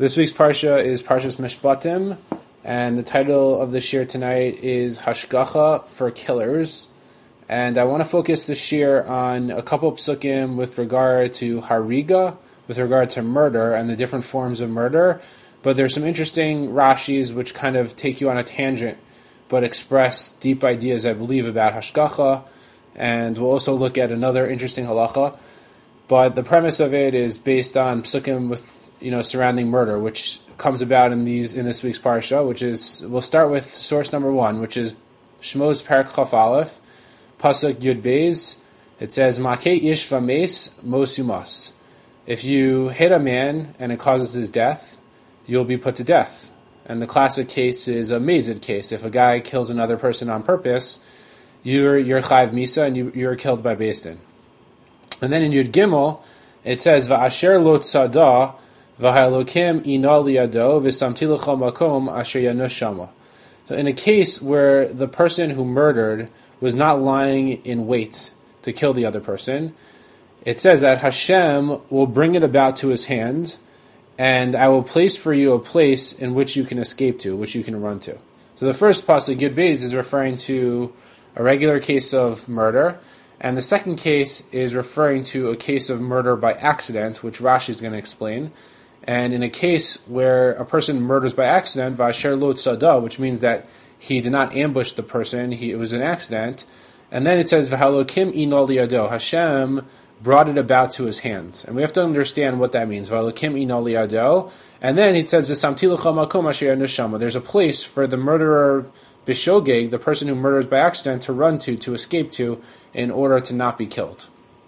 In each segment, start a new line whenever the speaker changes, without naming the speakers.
This week's parsha is Parshas Mishpatim, and the title of the shir tonight is Hashgacha for Killers. And I want to focus the shir on a couple of psukim with regard to hariga, with regard to murder and the different forms of murder. But there's some interesting Rashis which kind of take you on a tangent, but express deep ideas, I believe, about Hashgacha. And we'll also look at another interesting halacha. But the premise of it is based on psukim with surrounding murder, which comes about in this week's parsha, which is, we'll start with source number 1, which is Shmos Parak Chaf Aleph, Pasuk Yud Beis. It says, Makeh ish v'meis mos yumas. If you hit a man and it causes his death, you'll be put to death. And the classic case is a mazid case. If a guy kills another person on purpose, you're chayv misa and you're killed by Beis Din. And then in Yud Gimel, it says, Va'asher lo tzada v'ha'elokim ina liyado v'samti lecha makom asher yanush shama. So in a case where the person who murdered was not lying in wait to kill the other person, it says that Hashem will bring it about to his hand, and I will place for you a place in which you can escape to, which you can run to. So the first pasuk, Yud Beis, is referring to a regular case of murder, and the second case is referring to a case of murder by accident, which Rashi is going to explain. And in a case where a person murders by accident, V'asher lo tzada, which means that he did not ambush the person, it was an accident. And then it says, V'ha'elokim ina liyado, Hashem brought it about to his hand. And we have to understand what that means. V'ha'elokim ina liyado. And then it says, V'samti lecha makom asher yanush shama. There's a place for the murderer, bishogeg, the person who murders by accident, to run to escape to, in order to not be killed.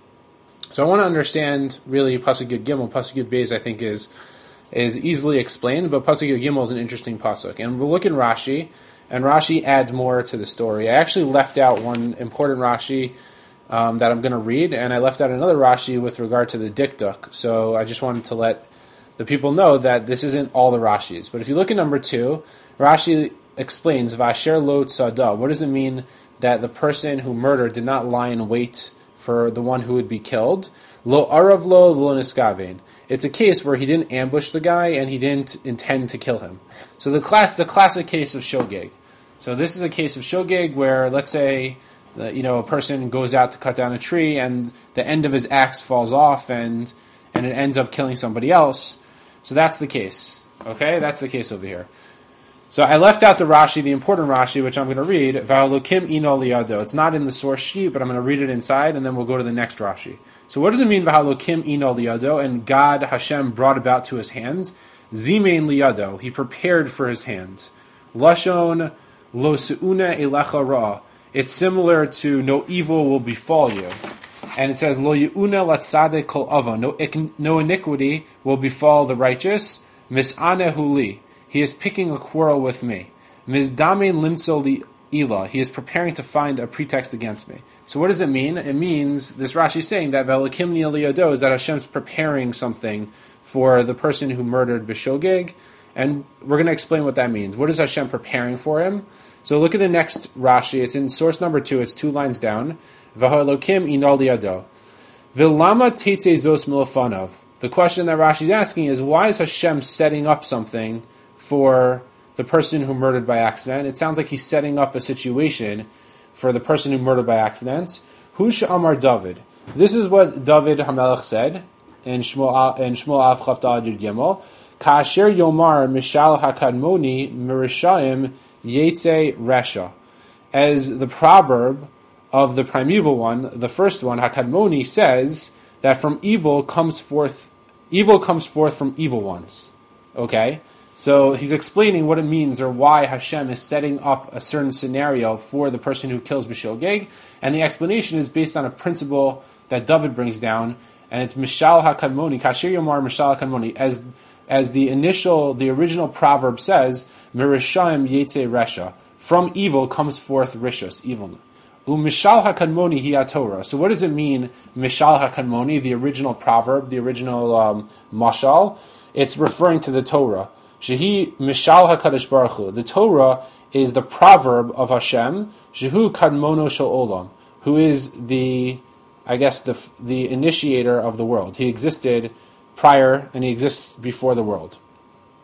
So I want to understand, really, Pasuk Yud Gimel. Pasuk Yud Beis, I think, is easily explained, but Pasuk Yud Gimel is an interesting pasuk. And we'll look in Rashi, and Rashi adds more to the story. I actually left out one important Rashi that I'm going to read, and I left out another Rashi with regard to the dikduk. So I just wanted to let the people know that this isn't all the Rashis. But if you look at number 2, Rashi explains, V'asher lo tzada. What does it mean that the person who murdered did not lie in wait for the one who would be killed? Lo arav lo niskavein. It's a case where he didn't ambush the guy and he didn't intend to kill him. So the classic case of shogeg. So this is a case of shogeg where, let's say, a person goes out to cut down a tree and the end of his axe falls off and it ends up killing somebody else. So that's the case. Okay, that's the case over here. So I left out the Rashi, the important Rashi, which I'm going to read. V'ha'elokim ina liyado. It's not in the source sheet, but I'm going to read it inside, and then we'll go to the next Rashi. So what does it mean, V'ha'elokim ina liyado? And God, Hashem, brought about to his hand. Zimein liyado. He prepared for his hand. Lashon lo se'una elecha ra. It's similar to no evil will befall you. And it says, lo ye'una latzadek kol ava. No iniquity will befall the righteous. Mis'aneh huli. He is picking a quarrel with me. Mizdamin limtzo ila. He is preparing to find a pretext against me. So what does it mean? It means, this Rashi is saying that V'ha'elokim ina liyado is that Hashem's preparing something for the person who murdered Bishogeg. And we're going to explain what that means. What is Hashem preparing for him? So look at the next Rashi. It's in source number 2. It's 2 lines down. V'ha'elokim ina liyado. V'lama teitze zos milafanav. The question that Rashi is asking is, why is Hashem setting up something for the person who murdered by accident? It sounds like he's setting up a situation for the person who murdered by accident. Hu she'amar David. This is what David HaMelech said in Shmuel Av Chaf Daled Yud Gimel. Ka'asher yomar mishal hakadmoni mirishayim yetze resha. As the proverb of the primeval one, the first one, hakadmoni, says that from evil comes forth from evil ones. Okay? So he's explaining what it means, or why Hashem is setting up a certain scenario for the person who kills Bishogeg, and the explanation is based on a principle that David brings down, and it's Mishal HaKadmoni, Kasher Yomar Mishal HaKadmoni, as the original proverb says, Mirishayim Yetze Resha, from evil comes forth Rishus, evil. Mishal HaKadmoni Hi Torah. So what does it mean, Mishal HaKadmoni, the original proverb, the original mashal? It's referring to the Torah. Shehi Mishal HaKadosh Baruch Hu. The Torah is the proverb of Hashem, Shehu Kadmono Shel Olam, who is the initiator of the world. He existed prior and he exists before the world.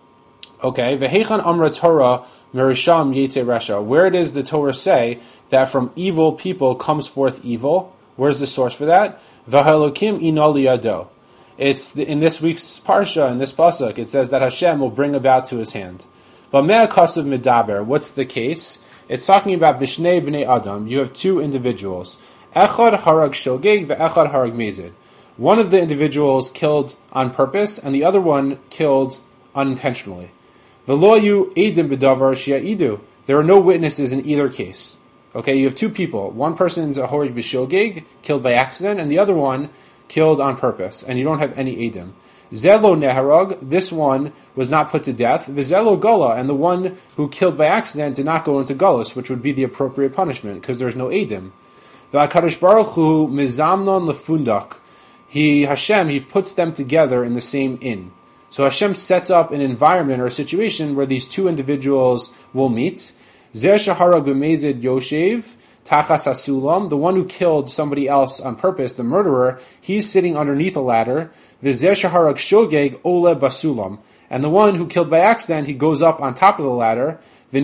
Okay, Vehechan Amra Torah Merisham Yetze Resha. Where does the Torah say that from evil people comes forth evil? Where's the source for that? V'Elokim Ino Liyado. It's in this week's parsha, in this pasuk, it says that Hashem will bring about to his hand. But Mea Kasav Medaber, what's the case? It's talking about Bishnei Bnei Adam. You have two individuals. Echad Harag Shogeg ve'Echad Harag Mezid. One of the individuals killed on purpose, and the other one killed unintentionally. Veloyu Eidim B'davar Shia'idu. There are no witnesses in either case. Okay, you have two people. One person's a Harag B'Shogeg, killed by accident, and the other one killed on purpose, and you don't have any Eidim. Zelo Neharag, this one was not put to death. Vizelo Gula, and the one who killed by accident did not go into Gullus, which would be the appropriate punishment, because there's no Eidim. V'akadosh Baruch Hu mizamnon lefundak. Hashem puts them together in the same inn. So Hashem sets up an environment or a situation where these two individuals will meet. Zer shaharag b'mezid yoshev tachas hasulam. The one who killed somebody else on purpose, the murderer, he's sitting underneath a ladder. V'zer shaharag shogeg ole basulam. And the one who killed by accident, he goes up on top of the ladder.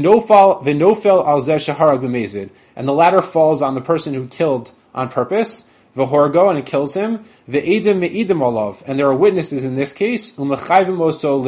V'nofel al zer shaharag b'mezid. And the ladder falls on the person who killed on purpose. V'horgo, and it kills him. V'edim me'idim olav, and there are witnesses in this case. U'mechayvim oso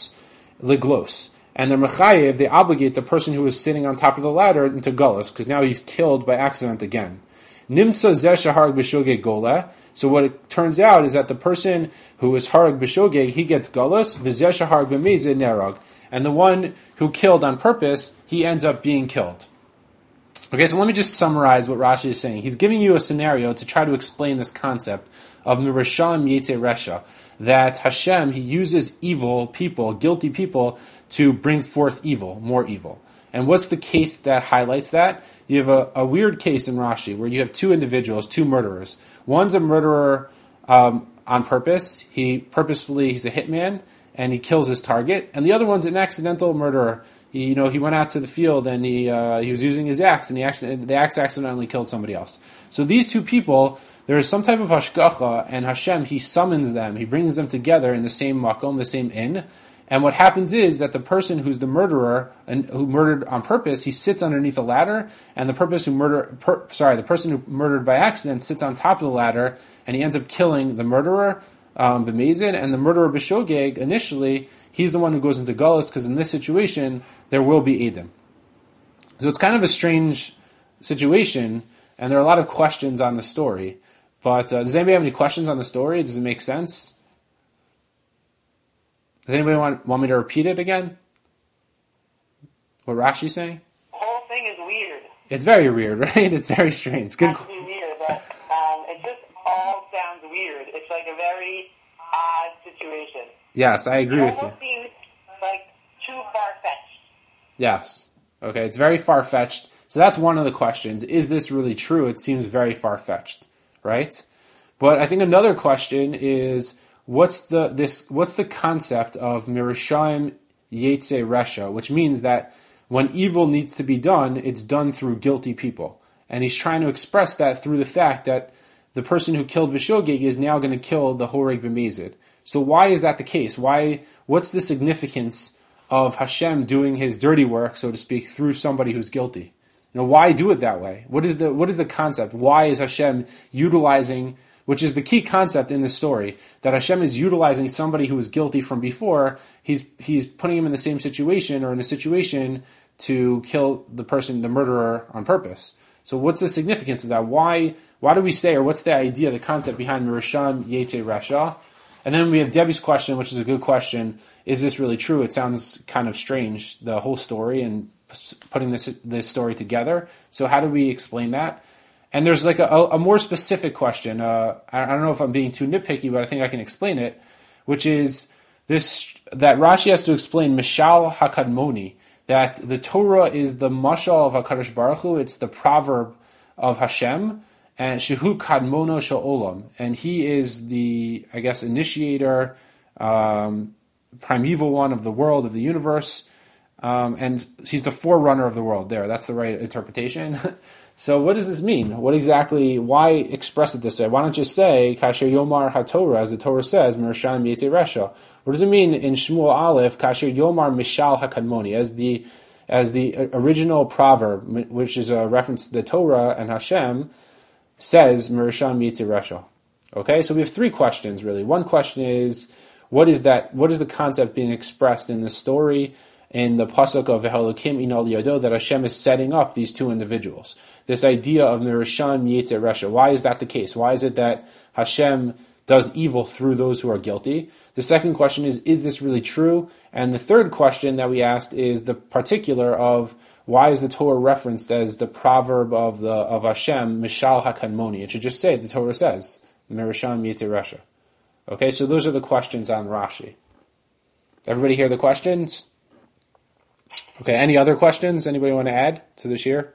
liglos, and they're mechayev. They obligate the person who is sitting on top of the ladder into gullus, because now he's killed by accident again. Nimsa zeh shaharag b'shogeg gola. So what it turns out is that the person who is harag b'shogeg, he gets gullus. V'zeh shaharag b'mezid nerag, and the one who killed on purpose, he ends up being killed. Okay, so let me just summarize what Rashi is saying. He's giving you a scenario to try to explain this concept of Mirasham Yetze Resha, that Hashem, he uses evil people, guilty people, to bring forth evil, more evil. And what's the case that highlights that? You have a weird case in Rashi where you have two individuals, two murderers. One's a murderer on purpose. He's a hitman, and he kills his target. And the other one's an accidental murderer. He went out to the field and he was using his axe, and the axe accidentally killed somebody else. So these two people, there is some type of hashgacha, and Hashem, he summons them, he brings them together in the same makom, the same inn. And what happens is that the person who's the murderer and who murdered on purpose, he sits underneath a ladder, and the person who murdered by accident sits on top of the ladder, and he ends up killing the murderer, b'mezid, and the murderer b'shogeg. Initially, he's the one who goes into gullus, because in this situation there will be edim. So it's kind of a strange situation, and there are a lot of questions on the story. But does anybody have any questions on the story? Does it make sense? Does anybody want me to repeat it again? What Rashi's saying?
The whole thing is weird.
It's very weird, right? It's very strange. Good.
It's weird, but it just all sounds weird. It's like a very odd situation.
Yes, I agree with you.
It almost seems like too far-fetched.
Yes. Okay, it's very far-fetched. So that's one of the questions. Is this really true? It seems very far-fetched, right? But I think another question is, what's the concept of Mirashayim Yetze Resha, which means that when evil needs to be done, it's done through guilty people. And he's trying to express that through the fact that the person who killed B'Shogeg is now going to kill the Horeg B'Mezid. So why is that the case? What's the significance of Hashem doing his dirty work, so to speak, through somebody who's guilty? Why do it that way? What is the concept? Why is Hashem utilizing, which is the key concept in this story, that Hashem is utilizing somebody who was guilty from before, he's putting him in the same situation, or in a situation to kill the murderer on purpose. So what's the significance of that? Why do we say, or what's the idea, the concept behind Mirasham Yetze Resha? And then we have Debbie's question, which is a good question. Is this really true? It sounds kind of strange, the whole story, and putting this story together. So how do we explain that? And there's like a more specific question. I don't know if I'm being too nitpicky, but I think I can explain it, which is this, that Rashi has to explain Mishal HaKadmoni, that the Torah is the mashal of HaKadosh Baruch Hu, it's the proverb of Hashem, and Shehu Kadmono Sha'olam, and he is the, I guess, initiator, primeval one of the world, of the universe, and he's the forerunner of the world. There, that's the right interpretation. So what does this mean? Why express it this way? Why don't you say, Kasher Yomar HaTorah, as the Torah says, Mersham Yete Resha? What does it mean in Shmuel Aleph, Kasher Yomar Mishal HaKadmoni, as the original proverb, which is a reference to the Torah and Hashem, says, Mersham Yete Resha? Okay, so we have three questions, really. One question is, what is the concept being expressed in the story, in the pasuk of V'Elokim Inal Yado, that Hashem is setting up these two individuals? This idea of Mersham Yetzer Resha. Why is that the case? Why is it that Hashem does evil through those who are guilty? The second question is this really true? And the third question that we asked is the particular of why is the Torah referenced as the proverb of Hashem, Mishal HaKadmoni? It should just say, the Torah says, Mersham Yetzer Resha. Okay, so those are the questions on Rashi. Everybody hear the questions? Okay, any other questions? Anybody want to add to this year?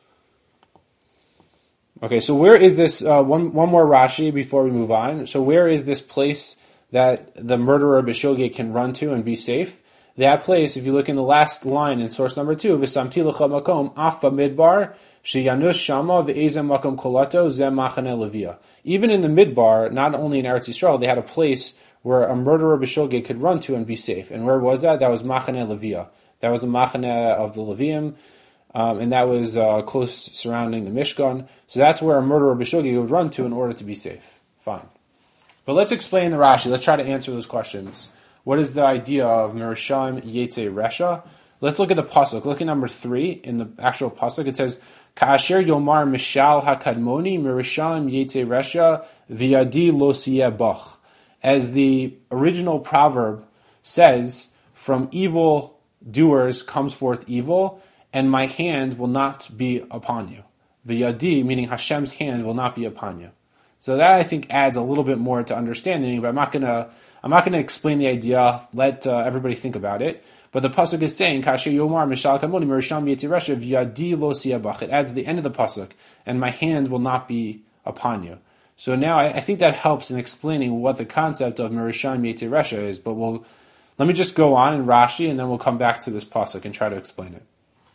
Okay, so where is this, one more Rashi before we move on. So where is this place that the murderer Bishogeg can run to and be safe? That place, if you look in the last line in source number 2, V'samti l'cha makom af b'midbar sheyanush shama v'ezem makom kolato zem machane levia. Even in the midbar, not only in Eretz Yisrael, they had a place where a murderer Bishogeg could run to and be safe. And where was that? That was machane levia. That was the machane of the Levium, and that was close surrounding the Mishkan. So that's where a murderer Bishogeg would run to in order to be safe. Fine. But let's explain the Rashi. Let's try to answer those questions. What is the idea of Mersham Yetzer Resha? Let's look at the pasuk. Look at number 3 in the actual pasuk. It says, Ka'asher Yomar Mishal HaKadmoni Mersham Yetzer Resha V'yadi Lo Siyeh Bach. As the original proverb says, from evil doers comes forth evil, and my hand will not be upon you. V'yadi, meaning Hashem's hand, will not be upon you. So that, I think, adds a little bit more to understanding, but I'm not gonna explain the idea. Let everybody think about it. But the pasuk is saying, Kasher Yomar Mishal Kadmoni Mersham Yetzer Resha V'yadi Lo Siyeh Bach. It adds the end of the pasuk, and my hand will not be upon you. So now I think that helps in explaining what the concept of Mersham Yetzer Resha is. But let me just go on in Rashi, and then we'll come back to this pasuk and try to explain it.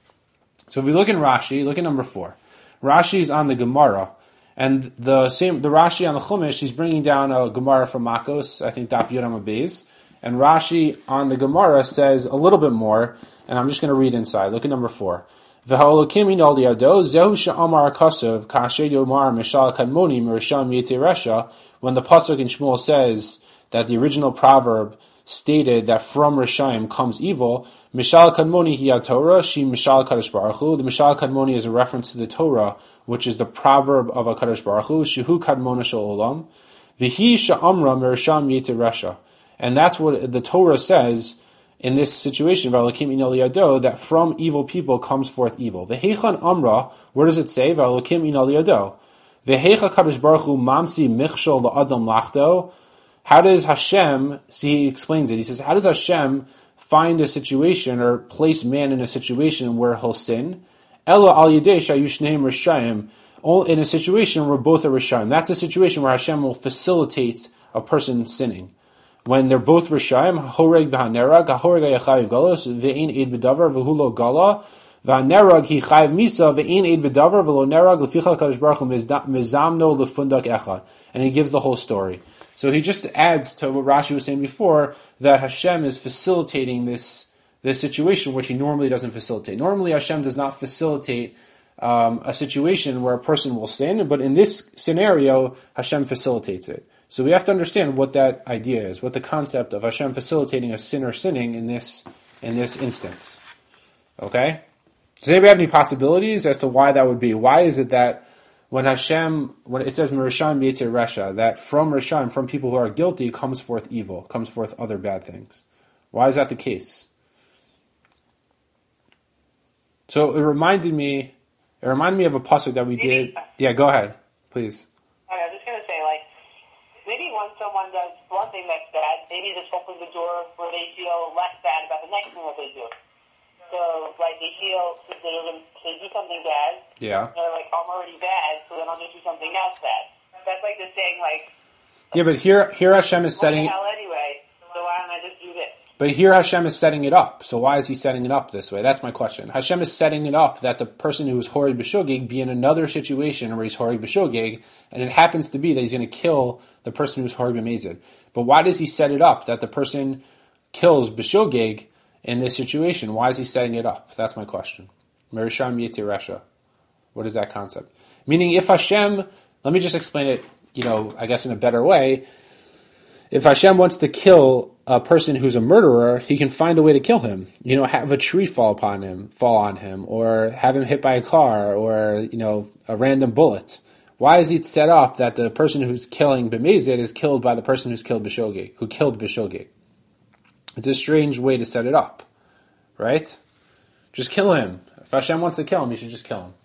So if we look in Rashi, look at number 4. Rashi is on the Gemara, and the Rashi on the Chumash, he's bringing down a Gemara from Makos, I think Daf Yudam Abayz, and Rashi on the Gemara says a little bit more, and I'm just going to read inside. Look at number 4. V'ha'olokim inol yado zehu she'amar kasav kasher yomar mishal kadmoni mersham yetzer resha. When the pasuk in Shmuel says that the original proverb stated that from Rishayim comes evil, Mishal Kadmoni hiya Torah, she Mishal Kadosh Baruch Hu. The Mishal Kadmoni is a reference to the Torah, which is the proverb of a Kadosh Baruch Hu, Shehu Kadmona Shel Olam, V'hi Sha'amra Mersham Yetzer Resha. And that's what the Torah says in this situation, V'Elokim Inal Yado, that from evil people comes forth evil. V'heichan Amra, where does it say? V'Elokim Inal Yado. V'heicha Kadosh Baruch Hu Mamsi Michshol La'adam Lachto. How does Hashem, see, he explains it, he says, how does Hashem find a situation or place man in a situation where he'll sin? Ella al yidei shayushneim rishayim, in a situation where both are rishayim. That's a situation where Hashem will facilitate a person sinning. When they're both rishayim, horeg v'hanerag, hahoreg hayachayiv galos, ve'ein eid b'davar, v'hulo gala, v'hanerag hi chayiv misa, ve'ein eid b'davar, v'lo nerag, l'ficha kadosh baruch hu mizamno l'fundak echad. And he gives the whole story. So he just adds to what Rashi was saying before, that Hashem is facilitating this situation which he normally doesn't facilitate. Normally Hashem does not facilitate a situation where a person will sin, but in this scenario, Hashem facilitates it. So we have to understand what that idea is, what the concept of Hashem facilitating a sinner sinning in this instance. Okay? Does anybody have any possibilities as to why that would be? Why is it that when it says Mersham Yetzer Resha, that from Rishayim, from people who are guilty, comes forth evil, comes forth other bad things? Why is that the case? So it reminded me of a pasuk that we did. Yeah, go ahead, please.
I was just going to say, maybe when someone does one thing that's bad, maybe this opens the door where they feel less bad about the next thing that they do. So, they feel if they do something bad,
yeah,
they're I'm already bad, so then I'll just do something else bad. That's the saying,
yeah, but here Hashem is setting.
Hell anyway, so why don't I just do this?
But here Hashem is setting it up. So why is he setting it up this way? That's my question. Hashem is setting it up that the person who is Horeg B'Shogeg be in another situation where he's Horeg B'Shogeg, and it happens to be that he's going to kill the person who's Horeg B'Mezid. But why does he set it up that the person kills B'Shogeg in this situation? Why is he setting it up? That's my question. Merisham Yeti Resha. What is that concept? Meaning if Hashem, let me just explain it, I guess in a better way. If Hashem wants to kill a person who's a murderer, he can find a way to kill him. Have a tree fall on him, or have him hit by a car, or, a random bullet. Why is it set up that the person who's killing B'Mezid is killed by the person who killed B'Shogeg? It's a strange way to set it up, right? Just kill him. If Hashem wants to kill him, you should just kill him.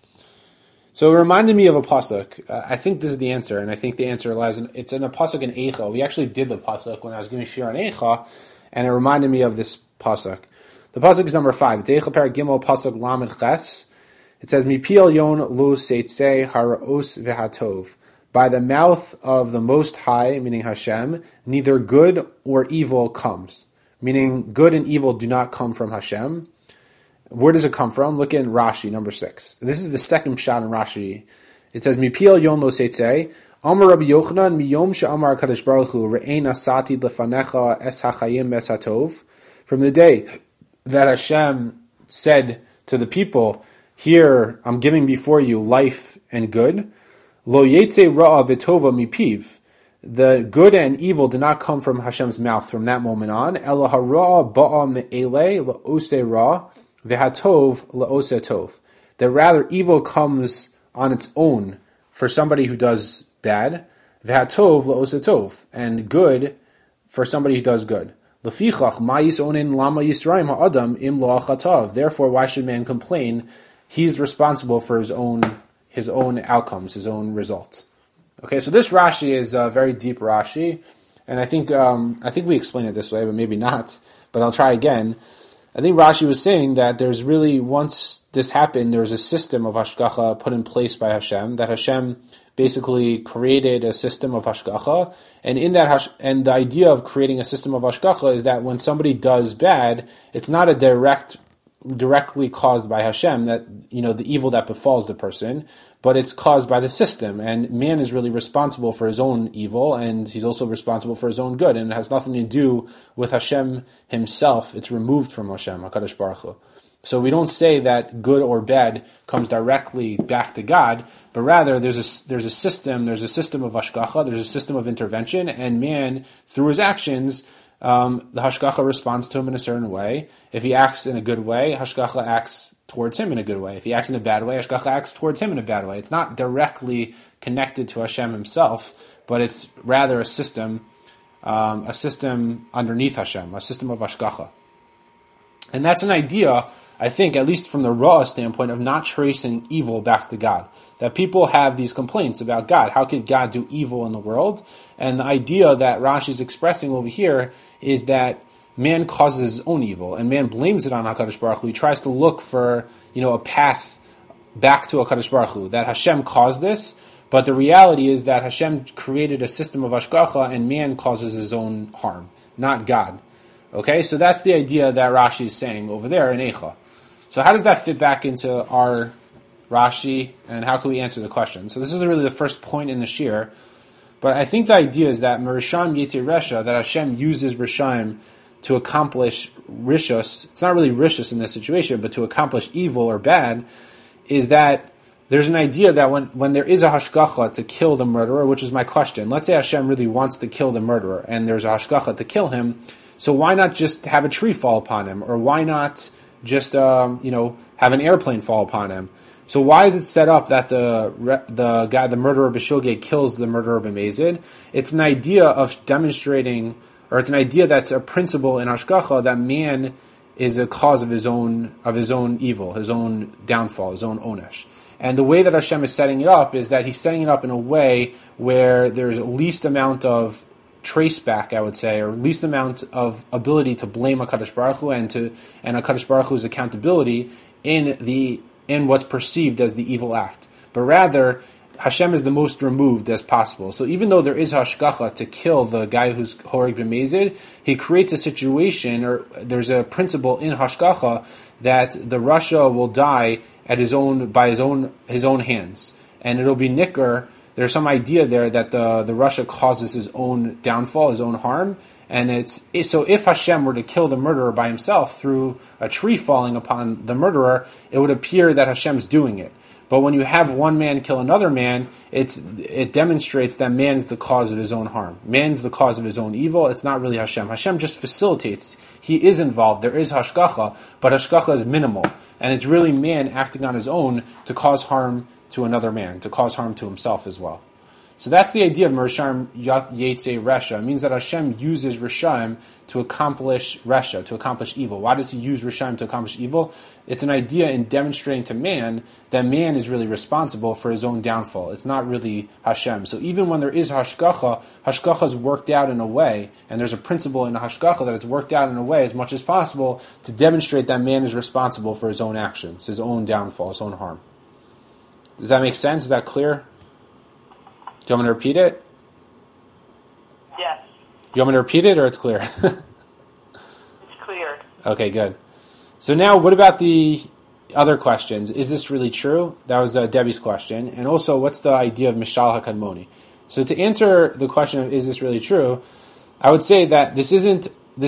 So it reminded me of a pasuk. I think this is the answer, and I think the answer lies it's in a pasuk in Eicha. We actually did the pasuk when I was giving shir on Eicha, and it reminded me of this pasuk. The pasuk is number 5. It's Eicha Perek Gimel pasuk Lamed Ches. It says, "Mipiel yon lo seitzei haraos v'hatov." By the mouth of the Most High, meaning Hashem, neither good or evil comes. Meaning, good and evil do not come from Hashem. Where does it come from? Look in Rashi, number 6. This is the second shot in Rashi. It says, Mipiel yon lo seitzei, Amar Rabbi Yochanan, miyom she'amar HaKadosh Baruch Hu, re'ein asati lefanecha es hachayim es hatov. From the day that Hashem said to the people, here, I'm giving before you life and good, lo yetze ra'a v'tova mipiv. The good and evil did not come from Hashem's mouth from that moment on. Ela hara'a ba'a me'ele la'osei ra'. V'hatov la'oseh tov. That rather evil comes on its own for somebody who does bad. V'hatov la'oseh tov. And good for somebody who does good. Lefichach ma'is onin lama yisraim ha'adam im lo'achatav. Therefore, why should man complain? He's responsible for his own outcomes, his own results. Okay, so this Rashi is a very deep Rashi, and I think we explained it this way, but maybe not. But I'll try again. I think Rashi was saying that there's really, once this happened, there's a system of hashgacha put in place by Hashem, that Hashem basically created a system of hashgacha, and in that and the idea of creating a system of hashgacha is that when somebody does bad, it's not a directly caused by Hashem, that the evil that befalls the person, but it's caused by the system, and man is really responsible for his own evil, and he's also responsible for his own good, and it has nothing to do with Hashem himself. It's removed from Hashem, HaKadosh Baruch Hu. So we don't say that good or bad comes directly back to God, but rather there's a system of hashgacha, there's a system of intervention, and man, through his actions, the hashgacha responds to him in a certain way. If he acts in a good way, hashgacha acts towards him in a good way. If he acts in a bad way, hashgacha acts towards him in a bad way. It's not directly connected to Hashem himself, but it's rather a system underneath Hashem, a system of hashgacha. And that's an idea, I think, at least from the Ra'ah standpoint, of not tracing evil back to God. That people have these complaints about God. How could God do evil in the world? And the idea that Rashi is expressing over here is that man causes his own evil, and man blames it on HaKadosh Baruch Hu. He tries to look for, a path back to HaKadosh Baruch Hu, that Hashem caused this, but the reality is that Hashem created a system of hashgacha, and man causes his own harm, not God. Okay, so that's the idea that Rashi is saying over there in Eicha. So how does that fit back into our Rashi, and how can we answer the question? So this is really the first point in the shir, but I think the idea is that Merisham Yeti Resha, that Hashem uses Rishaim to accomplish Rishus. It's not really Rishus in this situation, but to accomplish evil or bad, is that there's an idea that when there is a hashgacha to kill the murderer, which is my question, let's say Hashem really wants to kill the murderer, and there's a hashgacha to kill him, so why not just have a tree fall upon him, or why not just have an airplane fall upon him? So why is it set up that the murderer B'Shogeg kills the murderer B'Mezid? It's an idea of demonstrating, or it's an idea that's a principle in hashgacha, that man is a cause of his own evil, his own downfall, his own onesh. And the way that Hashem is setting it up is that he's setting it up in a way where there's least amount of trace back, I would say, or least amount of ability to blame HaKadosh Baruch Hu and HaKadosh Baruch Hu's accountability in what's perceived as the evil act. But rather, Hashem is the most removed as possible. So even though there is hashgacha to kill the guy who's horeg b'mezid, he creates a situation, or there's a principle in hashgacha that the Rasha will die at his own hands, and it'll be nicker. There's some idea there that the Rasha causes his own downfall, his own harm, and so if Hashem were to kill the murderer by himself through a tree falling upon the murderer, it would appear that Hashem's doing it. But when you have one man kill another man, it demonstrates that man is the cause of his own harm. Man's the cause of his own evil. It's not really Hashem. Hashem just facilitates. He is involved. There is hashgacha, but hashgacha is minimal. And it's really man acting on his own to cause harm to another man, to cause harm to himself as well. So that's the idea of Mersham Yetze Resha. It means that Hashem uses Rishayim to accomplish Resha, to accomplish evil. Why does he use Rishayim to accomplish evil? It's an idea in demonstrating to man that man is really responsible for his own downfall. It's not really Hashem. So even when there is Hashgacha, Hashgacha is worked out in a way, and there's a principle in Hashgacha that it's worked out in a way as much as possible to demonstrate that man is responsible for his own actions, his own downfall, his own harm. Does that make sense? Is that clear? Do you want me to repeat it?
Yes.
Do you want me to repeat it, or it's clear?
It's clear.
Okay, good. So now, what about the other questions? Is this really true? That was Debbie's question. And also, what's the idea of Mishal HaKadmoni? So to answer the question of is this really true, I would say that this isn't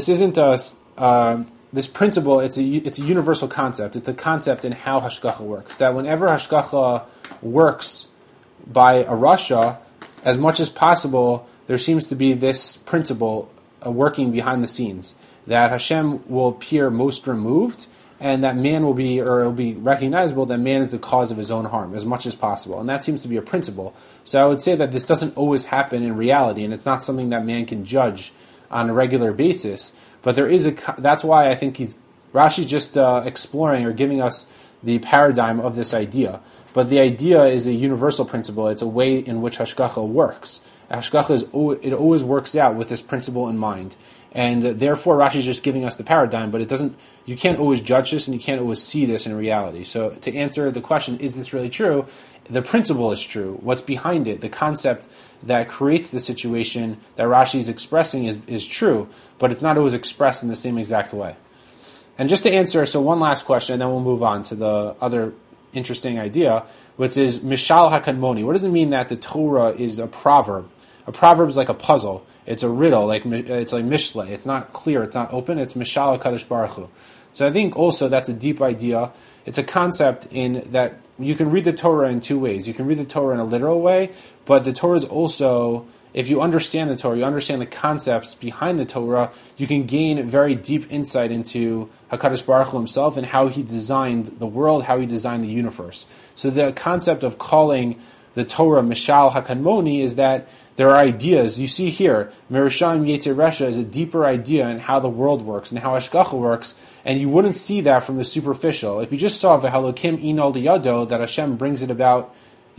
this principle. It's a universal concept. It's a concept in how Hashgacha works. That whenever Hashgacha works by a Rasha, as much as possible, there seems to be this principle working behind the scenes, that Hashem will appear most removed, and that man will be, or it will be recognizable that man is the cause of his own harm, as much as possible. And that seems to be a principle. So I would say that this doesn't always happen in reality, and it's not something that man can judge on a regular basis. But there is that's why I think Rashi's just exploring or giving us the paradigm of this idea. But the idea is a universal principle. It's a way in which Hashgacha works. Hashgacha it always works out with this principle in mind. And therefore, Rashi is just giving us the paradigm, but you can't always judge this and you can't always see this in reality. So to answer the question, is this really true? The principle is true. What's behind it, the concept that creates the situation that Rashi is expressing is true, but it's not always expressed in the same exact way. And just to answer, so one last question, and then we'll move on to the other interesting idea, which is Mishal HaKadmoni. What does it mean that the Torah is a proverb? A proverb is like a puzzle. It's a riddle, it's like Mishle. It's not clear, it's not open, it's Mishal HaKadosh Baruch Hu. So I think also that's a deep idea. It's a concept in that you can read the Torah in two ways. You can read the Torah in a literal way, but the Torah is also, if you understand the Torah, you understand the concepts behind the Torah, you can gain very deep insight into HaKadosh Baruch Hu himself and how he designed the world, how he designed the universe. So the concept of calling the Torah Mishal HaKadmoni is that there are ideas. You see here, Merishayim Yetzer Resha is a deeper idea in how the world works and how Hashgacha works, and you wouldn't see that from the superficial. If you just saw V'halokim Inol Liyado, that Hashem brings it about,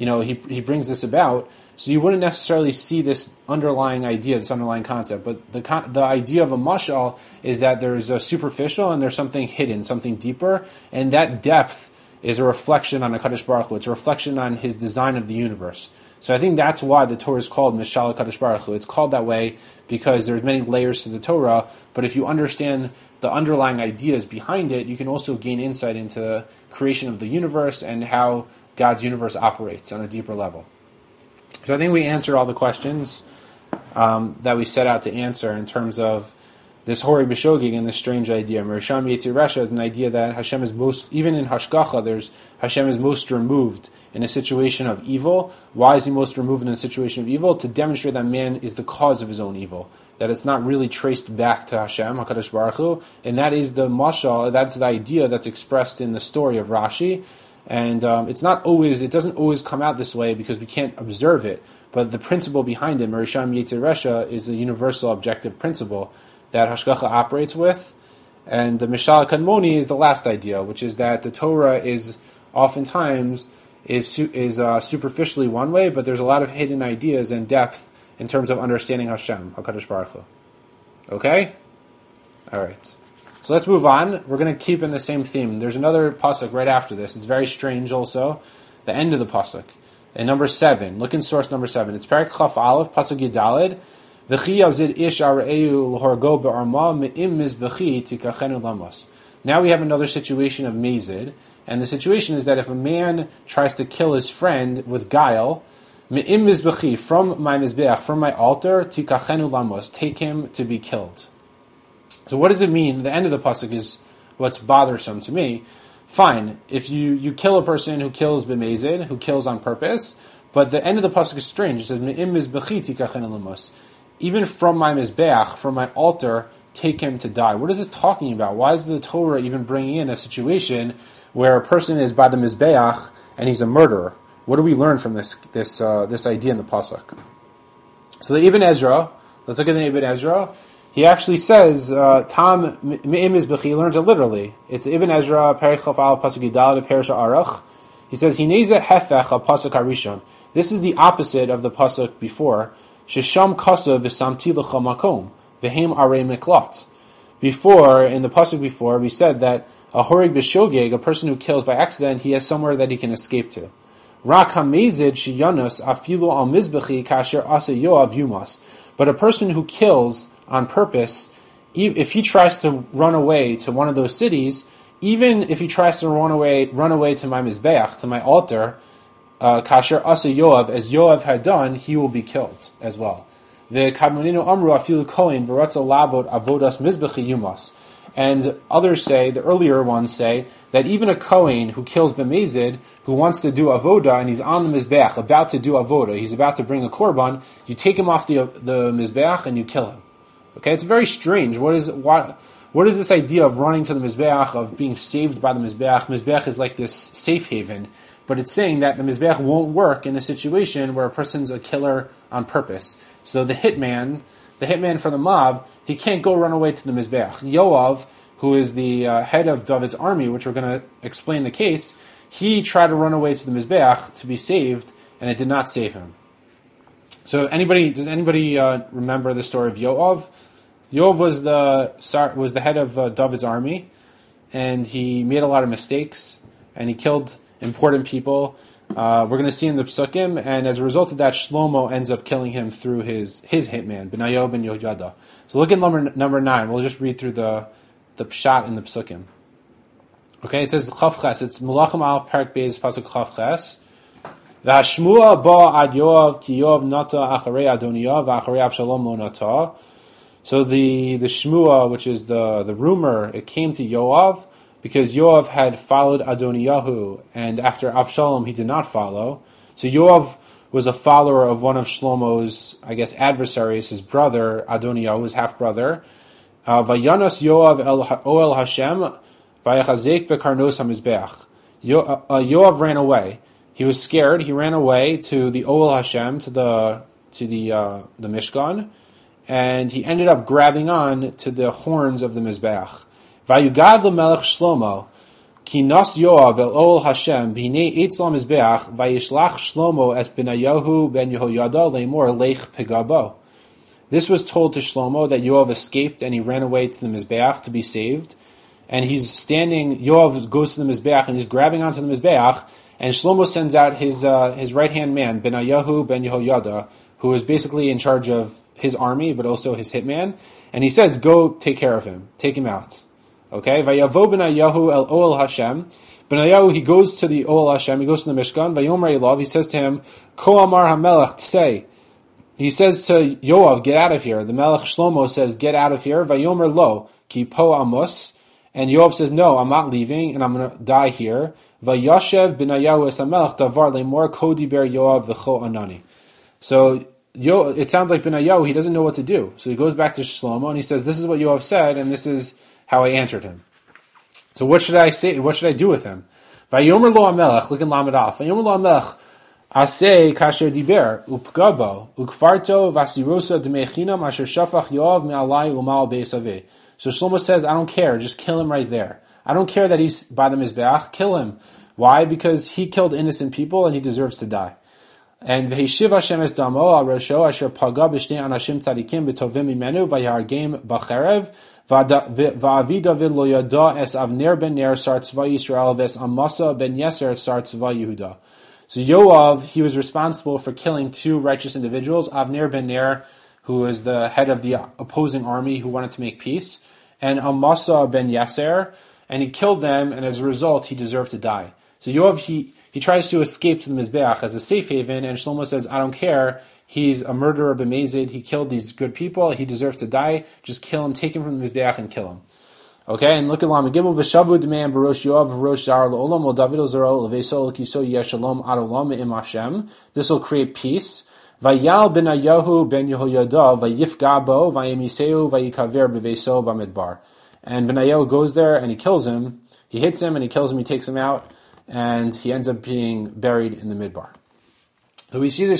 he brings this about, so you wouldn't necessarily see this underlying idea, this underlying concept. But the idea of a mashal is that there's a superficial and there's something hidden, something deeper, and that depth is a reflection on HaKadosh Baruch Hu. It's a reflection on his design of the universe. So I think that's why the Torah is called Mishal HaKadosh Baruch Hu. It's called that way because there's many layers to the Torah, but if you understand the underlying ideas behind it, you can also gain insight into the creation of the universe and how God's universe operates on a deeper level. So I think we answered all the questions that we set out to answer in terms of this Hori B'Shogig and this strange idea. Merisham Yetzer Resha is an idea that Hashem is most, even in Hashgacha, Hashem is most removed in a situation of evil. Why is he most removed in a situation of evil? To demonstrate that man is the cause of his own evil. That it's not really traced back to Hashem, HaKadosh Baruch Hu. And that is the mashal, that's the idea that's expressed in the story of Rashi. And it doesn't always come out this way because we can't observe it. But the principle behind it, Merisham Yetzer Resha, is a universal objective principle that Hashgacha operates with. And the Mishal HaKadmoni is the last idea, which is that the Torah is oftentimes superficially one way, but there's a lot of hidden ideas and depth in terms of understanding Hashem, HaKadosh Baruch Hu. Okay? Alright. So let's move on. We're going to keep in the same theme. There's another pasuk right after this. It's very strange also. The end of the pasuk. And number 7, look in source number 7. It's Perek Chaf Aleph, Pasuk Yidalid. V'chi yazid ish ar'eu l'horgo be'arma me'im mizbechi tikachenu lamos. Now we have another situation of mazid, and the situation is that if a man tries to kill his friend with guile, me'im mizbechi, from my mizbeach, from my altar, tikachenu lamos, take him to be killed. So what does it mean? The end of the pasuk is what's bothersome to me. Fine, if you kill a person who kills b'mazid, who kills on purpose, but the end of the pasuk is strange. It says me'im mizbechi tikachenu lamos. Even from my mizbeach, from my altar, take him to die. What is this talking about? Why is the Torah even bringing in a situation where a person is by the mizbeach and he's a murderer? What do we learn from this idea in the pasuk? So the Ibn Ezra, let's look at the Ibn Ezra. He actually says, Tam me'im mizbechi, he learns it literally. It's Ibn Ezra, Perek Chaf Aleph, Pasuk Yidalid, Perush Arach. He says, Hineze hefech ha pasuk harishon. This is the opposite of the pasuk before. Shesham kasav v'samti l'cha makom v'hem arei miklat. Before, in the pasuk before, we said that a horig b'shogeg, a person who kills by accident, he has somewhere that he can escape to. Rak hamezid shiyanus afilu al mizbechi kasher asa yoav yumas. But a person who kills on purpose, if he tries to run away to one of those cities, even if he tries to run away to my mizbeach, to my altar, kasher asa Yoav, as Yoav had done, he will be killed as well. The kadmoninu amru afilu kohen v'ratza lavod avodas mizbechi yumas. And others say, the earlier ones say, that even a kohen who kills b'mezid, who wants to do avoda, and he's on the mizbeach, about to do avoda, he's about to bring a korban, you take him off the mizbeach and you kill him. Okay, it's very strange. What is this idea of running to the mizbeach, of being saved by the mizbeach? Mizbeach is like this safe haven. But it's saying that the mizbeach won't work in a situation where a person's a killer on purpose. So the hitman for the mob, he can't go run away to the mizbeach. Yoav, who is the head of David's army, which we're going to explain the case, he tried to run away to the mizbeach to be saved, and it did not save him. So does anybody remember the story of Yoav? Yoav was the head of David's army, and he made a lot of mistakes, and he killed important people. We're going to see in the Psukim, and as a result of that, Shlomo ends up killing him through his hitman, Benayahu ben Yehoyada. So look at number 9. We'll just read through the pshat in the Psukim. Okay, it says Chav Ches. It's Melachim Aleph Perek Beis Pasuk Chav Ches. V'hashmua ba ad Yoav ki Yoav nata acharei Adoniah v'acharei Avshalom lo nata. So the shmua, which is the rumor, it came to Yoav because Yoav had followed Adoniyahu, and after Avshalom he did not follow. So Yoav was a follower of one of Shlomo's, adversaries, his brother, Adoniyahu, his half-brother. Vayanos Yoav el Oel Hashem, vayachazek bekarnos hamizbeach. Yoav ran away. He was scared. He ran away to the Oel Hashem, to the Mishkan, and he ended up grabbing on to the horns of the Mizbeach. Vayugad lemelech Shlomo, ki nas Yoav el Oel Hashem, b'hinei eitz la Mizbeach, vayishlach Shlomo es Benayahu ben Yehoyada leimor lech pegabo. This was told to Shlomo that Yoav escaped and he ran away to the Mizbeach to be saved. And Yoav goes to the Mizbeach and he's grabbing onto the Mizbeach, and Shlomo sends out his right-hand man, Benayahu ben Yehoyada, who is basically in charge of his army, but also his hitman. And he says, go take care of him. Take him out. Okay? Vayavo Benayahu el Oel Hashem. Benayahu, he goes to the Oel Hashem, he goes to the Mishkan. Vayomer Elav, he says to him, Ko Amar HaMelech Tsei. He says to Yoav, get out of here. The Melech Shlomo says, get out of here. Vayomer Lo, Ki Po Amos. And Yoav says, no, I'm not leaving, and I'm going to die here. Vayashev Benayahu es HaMelech Davar Lemor Kodi Ber Yoav V'cho Anani. So it sounds like Benayahu, he doesn't know what to do. So he goes back to Shlomo and he says, this is what Yoav said, and this is how I answered him. So what should I say? What should I do with him? Vayomer Lo HaMelech, look in Lamed Aleph. Vayomer Lo HaMelech, Aseh kasher diber, upgabo, ukfarto vasirosa demechinam asher shafach Yoav me'alai umal beisaveh. So Shlomo says, I don't care, just kill him right there. I don't care that he's by the Mizbeach, kill him. Why? Because he killed innocent people and he deserves to die. And v'hishiv Hashem es damo al rosho asher paga b'shnei anashim tzadikim b'tovim imenu v'yargem b'cherev v'avi David lo yada es Avner ben Ner sar tzva Yisrael v'es Amasa ben Yeser sar tzva Yehuda. So Yoav, he was responsible for killing two righteous individuals, Avner ben Ner, who was the head of the opposing army who wanted to make peace, and Amasa ben Yasser, and he killed them, and as a result, he deserved to die. So Yoav, he tries to escape to the Mizbeach as a safe haven, and Shlomo says, I don't care, he's a murderer b'mezid, he killed these good people, he deserves to die, just kill him, take him from the Mizbeach and kill him. Okay, and look at Lama Gimel, V'shavu d'me'am barosh Yoav v'rosh Zar l'olam, Ol David Zaro l'veso l'kiso yeshalom adolam im Hashem. This will create peace. Vayal Benayahu ben Yehoyada vayifgabo vayemiseu vayikaver b'veso b'midbar. And Benayahu goes there and he kills him. He hits him and he kills him. He takes him out, and he ends up being buried in the midbar. So we see this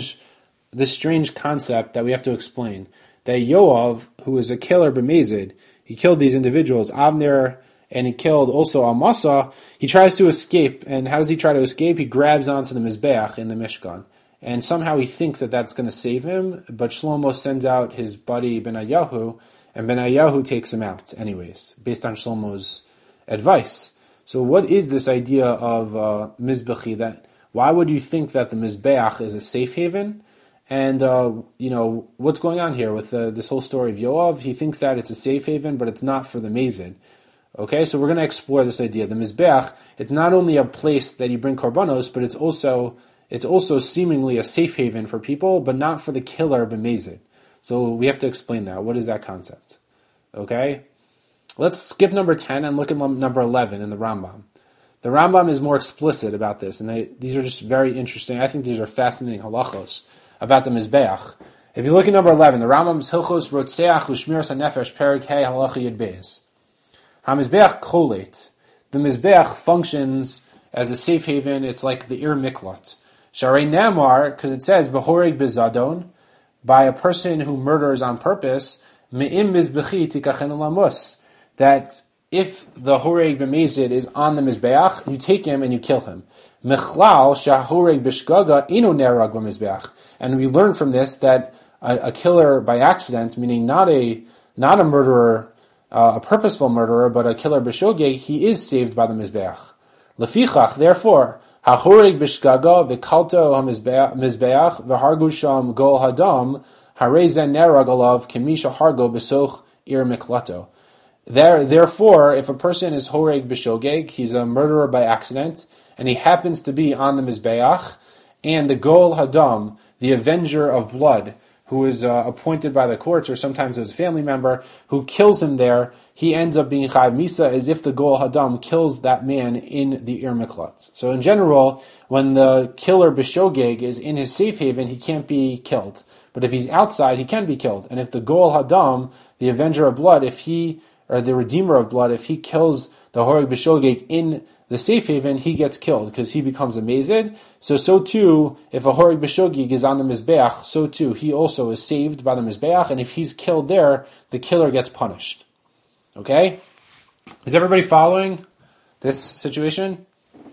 strange concept that we have to explain. That Yoav, who is a killer b'mezid, he killed these individuals, Avner, and he killed also Amasa. He tries to escape, and how does he try to escape? He grabs onto the Mizbeach in the Mishkan. And somehow he thinks that that's going to save him, but Shlomo sends out his buddy Benayahu, and Benayahu takes him out anyways, based on Shlomo's advice. So what is this idea of Mizbechi? That why would you think that the Mizbeach is a safe haven? And, what's going on here with this whole story of Yoav? He thinks that it's a safe haven, but it's not for the Mezid. Okay, so we're going to explore this idea. The Mizbeach, it's not only a place that you bring korbanos, but it's also seemingly a safe haven for people, but not for the killer b'mezid. So we have to explain that. What is that concept? Okay? Let's skip number 10 and look at number 11 in the Rambam. The Rambam is more explicit about this, and these are just very interesting. I think these are fascinating halachos about the Mizbeach. If you look at number 11, the Rambam's Hilchos Rotzeach Ushmiras HaNefesh Perek Hey Halacha Yud Beis. HaMizbeach Kolet. The Mizbeach functions as a safe haven. It's like the Ir Miklat. Sharei Namar, because it says Behoreg Bezadon, by a person who murders on purpose, Me'im Mizbechi Tikachen Lamus, that if the Horeg B'mezid is on the Mizbeach, you take him and you kill him. Mechlal Shahoreg B'shgaga Ino Nerag B'mizbeach. And we learn from this that a killer by accident, meaning not a murderer, a purposeful murderer, but a killer b'shogeg, he is saved by the Mizbeach. Lefichach, therefore, ha'horeg b'shgaga v'kalto ha'mizbeach v'hargu sham gol hadam harei zen nerag alav kemisha hargo b'soch ir miklato. Therefore, if a person is horeg b'shogeg, he's a murderer by accident, and he happens to be on the Mizbeach, and the gol hadam, the avenger of blood, who is appointed by the courts, or sometimes his family member, who kills him there, he ends up being Chayav Misa as if the Gol Hadam kills that man in the Ir Miklat. So in general, when the killer B'shogeg is in his safe haven, he can't be killed. But if he's outside, he can be killed. And if the Gol Hadam, the Avenger of Blood, or the Redeemer of Blood, if he kills the Horeg B'shogeg in the safe haven, he gets killed because he becomes a Mezid. So too, if a Horeg B'shogeg is on the Mizbeach, so too, he also is saved by the Mizbeach, and if he's killed there, the killer gets punished. Okay? Is everybody following this situation?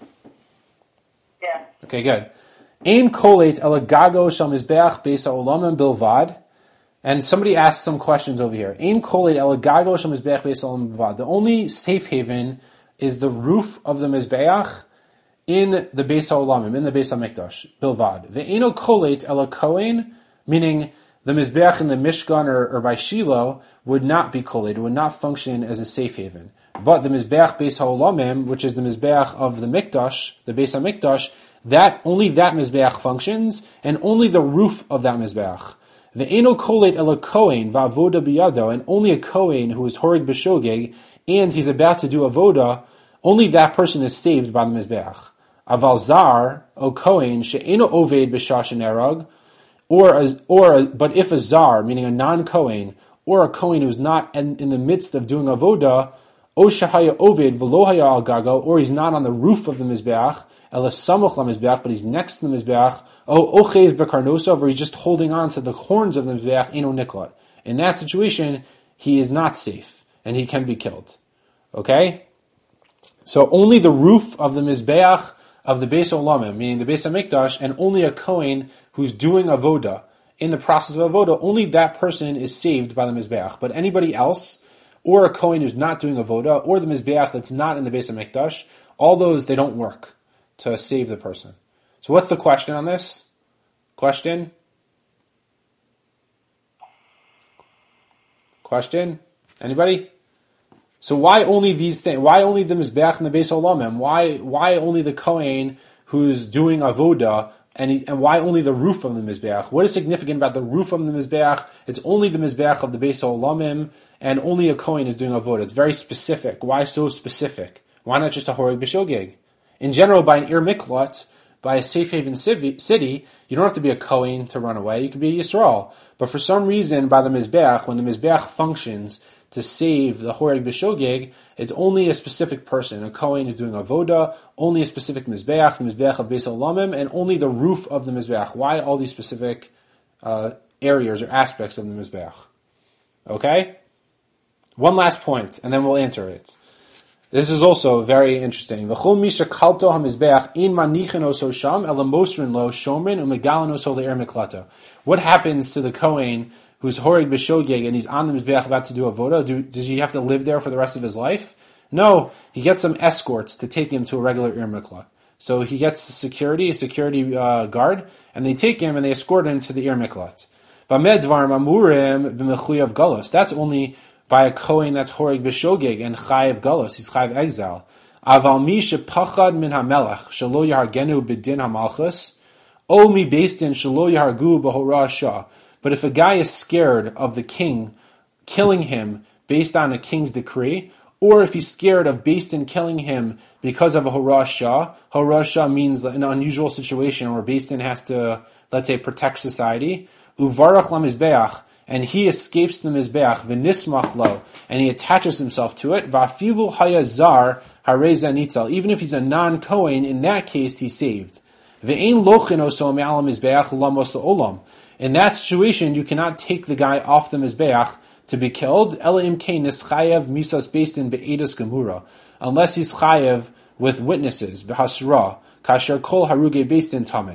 Yeah.
Okay, good. Ein kolet elagago shal Mizbeach beis ha'olamim bilvad. And somebody asked some questions over here. Ein kolet elagago shal Mizbeach beis ha'olamim bilvad. The only safe haven is the roof of the Mizbeach in the Beis HaOlamim, in the Beis HaMikdash, Bilvad. Ve'eno kolet ela kohen, meaning the Mizbeach in the Mishkan or by Shiloh would not be kolet, would not function as a safe haven. But the Mizbeach Beis HaOlamim, which is the Mizbeach of the Mikdash, the Beis HaMikdash, only that Mizbeach functions, and only the roof of that Mizbeach. Ve'eno kolet ela kohen va'avoda biyado, and only a kohen who is horeg b'shogeg, and he's about to do avoda, only that person is saved by the Mizbeach. Aval zar, o kohen, she'eno oved b'shash nerag, but if a zar, meaning a non-kohen, or a kohen who's not in the midst of doing avoda, o shahaya oved v'lo haya al gago, or he's not on the roof of the Mizbeach, ela samuch la Mizbeach, but he's next to the Mizbeach, o ochez bekarnosov, or he's just holding on to the horns of the Mizbeach, eno niklat. In that situation, he is not safe, and he can be killed. Okay? So only the roof of the Mizbeach of the Beis Olamim, meaning the Beis HaMikdash, and only a Kohen who's doing avoda, in the process of avoda, only that person is saved by the Mizbeach. But anybody else, or a Kohen who's not doing avoda, or the Mizbeach that's not in the Beis HaMikdash, all those, they don't work to save the person. So what's the question on this? Question? Anybody? So why only these things? Why only the Mizbeach and the Beis Olamim? Why only the Kohen who's doing avoda, and why only the roof of the Mizbeach? What is significant about the roof of the Mizbeach? It's only the Mizbeach of the Beis Olamim, and only a Kohen is doing avoda. It's very specific. Why so specific? Why not just a Horeg B'Shogeg? In general, by an Ir Miklat, by a safe haven city, you don't have to be a Kohen to run away. You can be a Yisrael. But for some reason, by the Mizbeach, when the Mizbeach functions to save the Horeg B'Shogeg, it's only a specific person. A Kohen is doing avoda, only a specific Mizbeach, the Mizbeach of Beis Olamim, and only the roof of the Mizbeach. Why all these specific areas or aspects of the Mizbeach? Okay? One last point, and then we'll answer it. This is also very interesting. What happens to the Kohen who's Horeg B'Shogeg and he's on the Mizbeach about to do avoda? Does he have to live there for the rest of his life? No, he gets some escorts to take him to a regular Ir Miklat. So he gets a security guard, and they take him and they escort him to the Ir Miklat. That's only by a Kohen that's Horeg B'Shogeg and Chayev Galus, he's Chayev exile. Aval mi shepachad min hamelech shelo yahargenu b'din hamalchus, o mi beistin shelo yahargu b'hora shah. But if a guy is scared of the king killing him based on a king's decree, or if he's scared of Beistin killing him because of a Hora Shah means an unusual situation where Beistin has to, let's say, protect society, Uvarach lamizbeach, and he escapes the Mizbeach, v'nismach lo, and he attaches himself to it, va'afilu hayazar harei nitzal, even if he's a non-Kohen, in that case he's saved. Ve'ein lochin oso me'al Mizbeach lamos olam. In that situation, you cannot take the guy off the Mizbeach to be killed, ela imkein is chayev misas beistin be'edus gemura, unless he's chayev with witnesses, v'hasra, kasher kol haruge beistin tamid.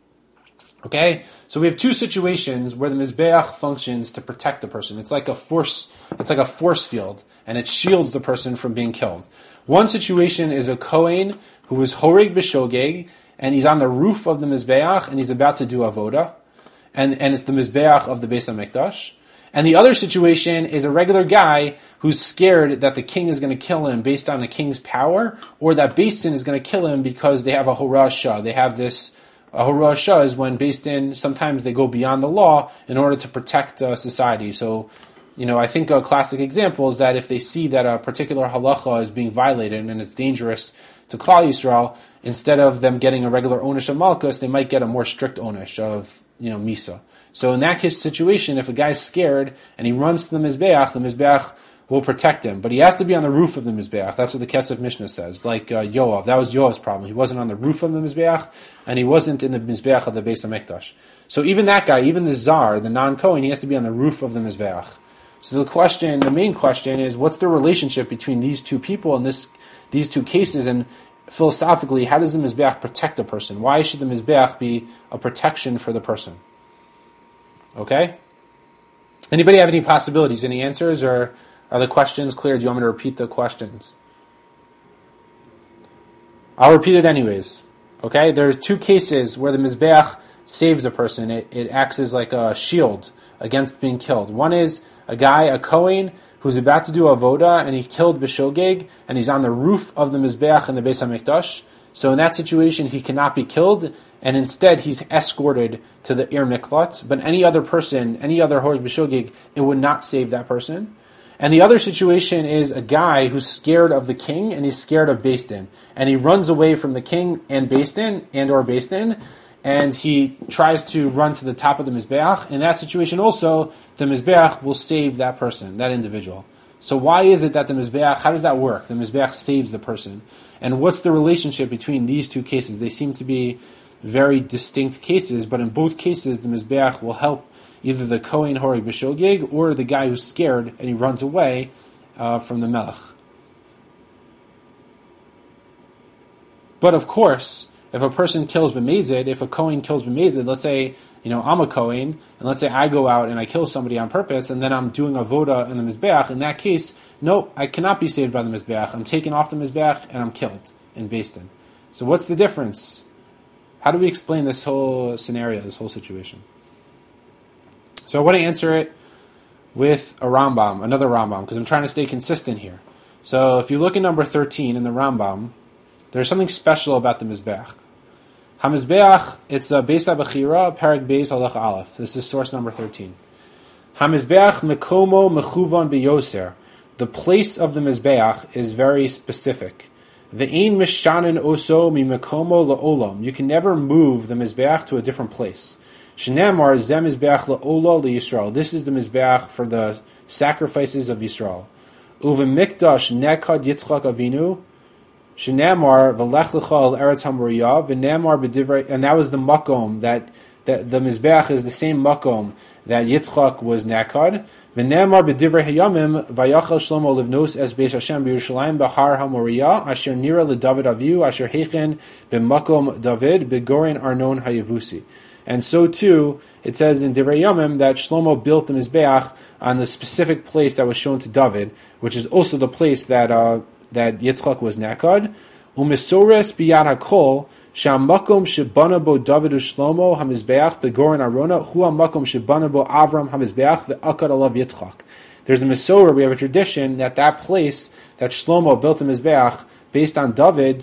Okay, so we have two situations where the Mizbeach functions to protect the person. It's like a force field, and it shields the person from being killed. One situation is a Kohen who is Horeg B'Shogeg, and he's on the roof of the Mizbeach, and he's about to do avoda, and it's the Mizbeach of the Beis HaMikdash. And the other situation is a regular guy who's scared that the king is going to kill him based on the king's power, or that Beis Din is going to kill him because they have a Hora Shah. They have this. A Hora Shah is when Beis Din, sometimes they go beyond the law in order to protect society. So, I think a classic example is that if they see that a particular halacha is being violated and it's dangerous to Klal Yisrael, instead of them getting a regular onish of Malkus, they might get a more strict onish of, Misa. So in that case situation, if a guy's scared and he runs to the Mizbeach will protect him. But he has to be on the roof of the Mizbeach. That's what the Kesef Mishnah says. Like Yoav. That was Yoav's problem. He wasn't on the roof of the Mizbeach, and he wasn't in the Mizbeach of the Beis HaMikdash. So even that guy, even the Zar, the non-Kohen, he has to be on the roof of the Mizbeach. So the main question is, what's the relationship between these two people and these two cases? And philosophically, how does the Mizbeach protect a person? Why should the Mizbeach be a protection for the person? Okay? Anybody have any possibilities, any answers, or are the questions clear? Do you want me to repeat the questions? I'll repeat it anyways. Okay? There's two cases where the Mizbeach saves a person. It acts as like a shield against being killed. One is a Kohen, who's about to do avoda, and he killed B'Shogeg, and he's on the roof of the Mizbeach in the Beis HaMikdash. So in that situation, he cannot be killed, and instead he's escorted to the Ir Miklat. But any other person, any other Horeg B'Shogeg, it would not save that person. And the other situation is a guy who's scared of the king, and he's scared of Beis Din. And he runs away from the king and Beis Din, and he tries to run to the top of the Mizbeach. In that situation also, the Mizbeach will save that person, that individual. So why is it that the Mizbeach, how does that work? The Mizbeach saves the person. And what's the relationship between these two cases? They seem to be very distinct cases, but in both cases, the Mizbeach will help either the Kohen Horeg B'Shogeg or the guy who's scared and he runs away from the Melech. But of course, if a person kills B'Mezid, if a Kohen kills B'Mezid, let's say, I'm a Kohen, and let's say I go out and I kill somebody on purpose, and then I'm doing avoda in the Mizbeach, in that case, no, I cannot be saved by the Mizbeach. I'm taken off the Mizbeach and I'm killed in Beis Din. So what's the difference? How do we explain this whole scenario, this whole situation? So I want to answer it with a Rambam, another Rambam, because I'm trying to stay consistent here. So if you look at number 13 in the Rambam, there's something special about the Mizbeach. HaMizbeach, it's Beis HaBechira, Perek Beis Halach Aleph. This is source number 13. HaMizbeach Mekomo Mechuvan Beyoser. The place of the Mizbeach is very specific. Ve'ein Mishanin Oso Mi Mekomo La'olam. You can never move the Mizbeach to a different place. Shneamar Zem Mizbeach La'ola L'Yisrael. This is the Mizbeach for the sacrifices of Yisrael. Uve Mikdash Nekad Yitzchak Avinu. Shneamar V'lech L'cha Al Eretz HaMoriah. V'neamar B'divrei. And that was the makom that the Mizbeach is the same makom that Yitzchak was Nekad. V'neamar B'divrei Hayamim Vayachal Shlomo Livnos Es Beis Hashem B'Yerushalayim B'Har HaMoriah Asher Nira LeDavid Avihu Asher Heichen B'Makom David B'Goren Arnon Hayevusi. And so too, it says in Divrei Yamim that Shlomo built the Mizbeach on the specific place that was shown to David, which is also the place that Yitzchak was Nekad. Umisores biyad hakol shamakom shebana bo David u'Shlomo hamizbeach begoren arona hu hamakom shebana bo Avram hamizbeach ve'akad alav Yitzchak. There's a Mesorah, we have a tradition that place that Shlomo built the Mizbeach based on David,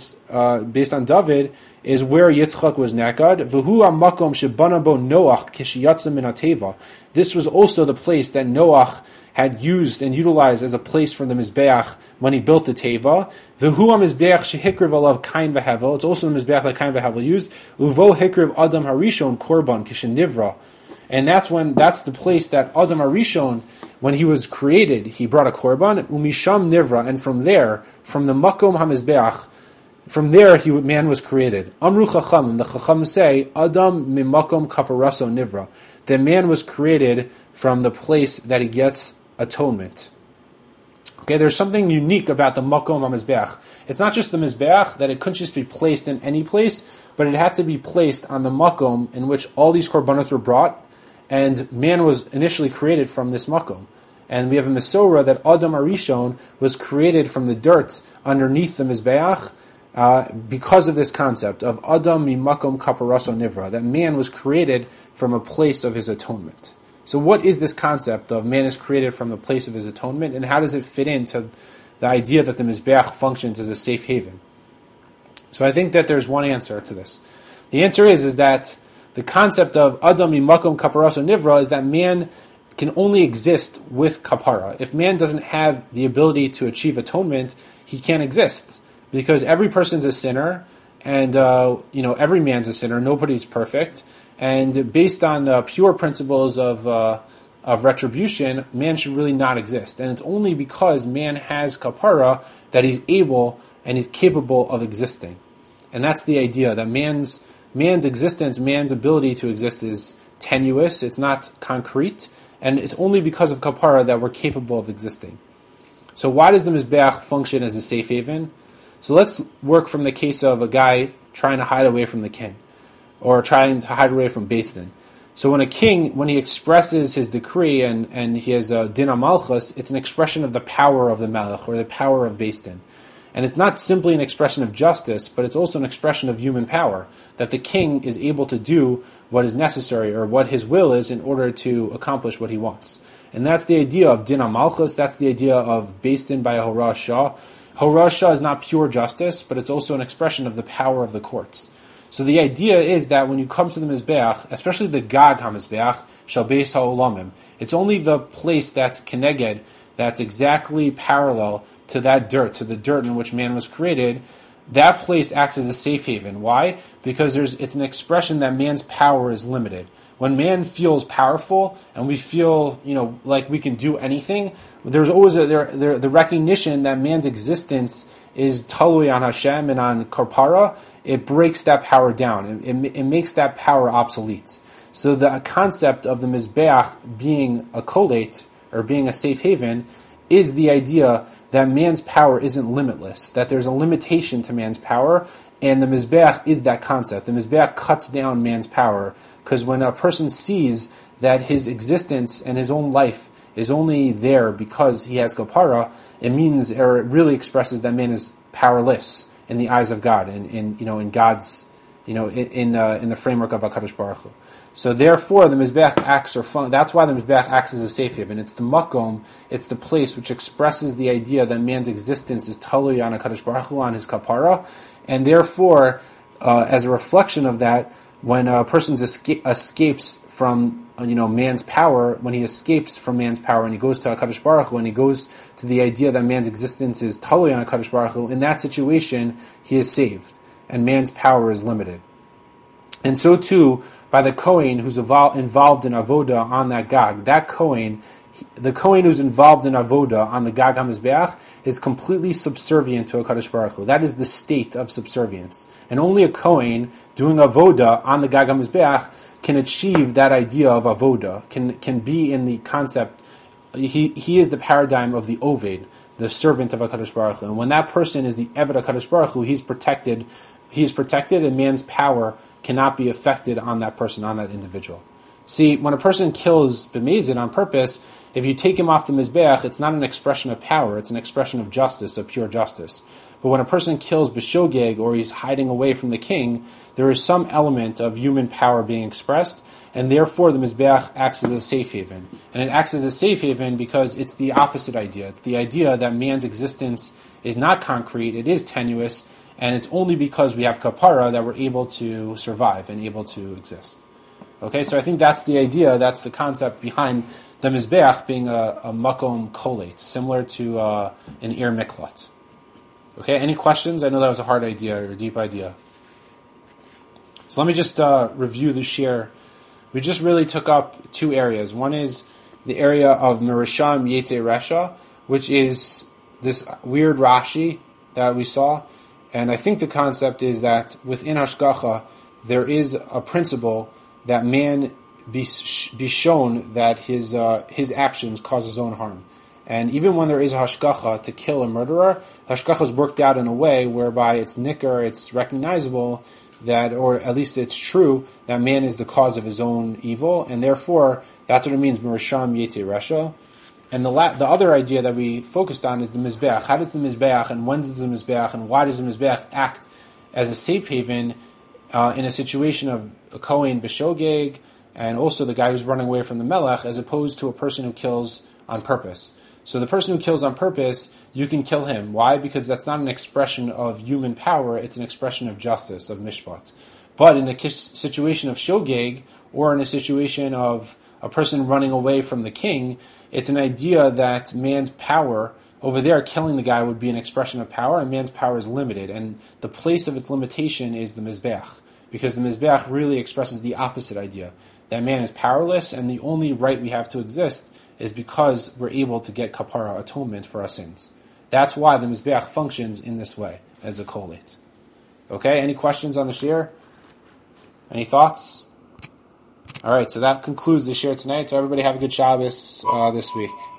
is where Yitzchak was Nekad. V'hu hamakom shebana bo Noach kishiyatza min hateva. This was also the place that Noach had used and utilized as a place for the Mizbeach when he built the Teva. V'hu ha-Mizbeach shehikriv alav kain v'hevel. It's also the Mizbeach that kain v'hevel used. Uvo hikriv Adam harishon korban kishenivra. And that's the place that Adam harishon, when he was created, he brought a korban. Umisham nivra, and from there, from the makom ha-Mizbeach, from there man was created. Amru chacham, the chacham say, Adam mimakom kaparaso nivra. The man was created from the place that he gets atonement. Okay, there's something unique about the makom ha-mizbeach. It's not just the mizbeach, that it couldn't just be placed in any place, but it had to be placed on the makom in which all these korbanos were brought, and man was initially created from this makom. And we have a Mesorah that Adam Arishon was created from the dirt underneath the mizbeach, because of this concept of Adam mimakom kaparaso nivra, that man was created from a place of his atonement. So what is this concept of man is created from the place of his atonement, and how does it fit into the idea that the Mizbeach functions as a safe haven? So I think that there's one answer to this. The answer is that the concept of Adam mimakom kaparaso nivra is that man can only exist with kapara. If man doesn't have the ability to achieve atonement, he can't exist. Because every person's a sinner, and every man's a sinner. Nobody's perfect, and based on pure principles of retribution, man should really not exist. And it's only because man has kapara that he's able and he's capable of existing. And that's the idea, that man's existence, man's ability to exist is tenuous. It's not concrete, and it's only because of kapara that we're capable of existing. So why does the Mizbeach function as a safe haven? So let's work from the case of a guy trying to hide away from the king, or trying to hide away from Beis Din. So when a king, when he expresses his decree and he has a din malchus, it's an expression of the power of the melech, or the power of Beis Din. And it's not simply an expression of justice, but it's also an expression of human power, that the king is able to do what is necessary, or what his will is, in order to accomplish what he wants. And that's the idea of din malchus, that's the idea of Beis Din by a Horah Shah. Horah Shah is not pure justice, but it's also an expression of the power of the courts. So the idea is that when you come to the Mizbeach, especially the Gag HaMizbeach, Shal Beis HaOlamim, it's only the place that's keneged, that's exactly parallel to that dirt, to the dirt in which man was created. That place acts as a safe haven. Why? Because it's an expression that man's power is limited. When man feels powerful and we feel, like we can do anything, there's always the recognition that man's existence is talui on Hashem and on Karpara. It breaks that power down. It makes that power obsolete. So the concept of the Mizbeach being a kolate, or being a safe haven, is the idea that man's power isn't limitless, that there's a limitation to man's power, and the Mizbeach is that concept. The Mizbeach cuts down man's power, because when a person sees that his existence and his own life is only there because he has kapara, it really expresses that man is powerless in the eyes of God, in God's in the framework of HaKadosh Baruch Hu. So therefore, the Mizbeach acts that's why the Mizbeach acts as a safe haven. It's the makom, it's the place which expresses the idea that man's existence is talui on HaKadosh Baruch Hu, on his kapara, and therefore, as a reflection of that, when a person escapes from man's power, when he escapes from man's power and he goes to HaKadosh Baruch Hu, and he goes to the idea that man's existence is talui on HaKadosh Baruch Hu, in that situation, he is saved, and man's power is limited. And so too, by the Kohen who's involved in Avoda on that Gag, the Kohen who's involved in Avoda on the Gag HaMizbeach is completely subservient to HaKadosh Baruch Hu. That is the state of subservience. And only a Kohen doing Avoda on the Gag HaMizbeach can achieve that idea of Avoda, can be in the concept. He is the paradigm of the Oved, the servant of HaKadosh Baruch Hu. And when that person is the Eved HaKadosh Baruch Hu, he's protected, and man's power cannot be affected on that person, on that individual. See, when a person kills b'mezid on purpose, if you take him off the Mizbeach, it's not an expression of power, it's an expression of justice, of pure justice. But when a person kills b'shogeg, or he's hiding away from the king, there is some element of human power being expressed, and therefore the Mizbeach acts as a safe haven. And it acts as a safe haven because it's the opposite idea. It's the idea that man's existence is not concrete, it is tenuous, and it's only because we have kapara that we're able to survive and able to exist. Okay, so I think that's the idea, that's the concept behind the Mizbeach being a makom kolet, similar to an ir miklat. Okay, any questions? I know that was a hard idea or a deep idea. So let me just review the shir. We just really took up two areas. One is the area of Merisham Yetze Resha, which is this weird Rashi that we saw. And I think the concept is that within Hashgacha, there is a principle that man be shown that his actions cause his own harm. And even when there is a Hashgacha to kill a murderer, Hashgacha is worked out in a way whereby it's nicker, it's recognizable that, or at least it's true, that man is the cause of his own evil, and therefore, that's what it means, Merisham Yetze Resha. And the other idea that we focused on is the Mizbeach. How does the Mizbeach, and when does the Mizbeach, and why does the Mizbeach act as a safe haven in a situation of a Kohen b'shogeg, and also the guy who's running away from the Melech, as opposed to a person who kills on purpose. So the person who kills on purpose, you can kill him. Why? Because that's not an expression of human power, it's an expression of justice, of mishpat. But in a situation of shogeg, or in a situation of a person running away from the king, it's an idea that man's power, over there killing the guy would be an expression of power, and man's power is limited. And the place of its limitation is the Mizbeach, because the Mizbeach really expresses the opposite idea, that man is powerless, and the only right we have to exist is because we're able to get kapara, atonement for our sins. That's why the Mizbeach functions in this way, as a kolet. Okay, any questions on the shir? Any thoughts? All right, so that concludes the shir tonight. So everybody have a good Shabbos this week.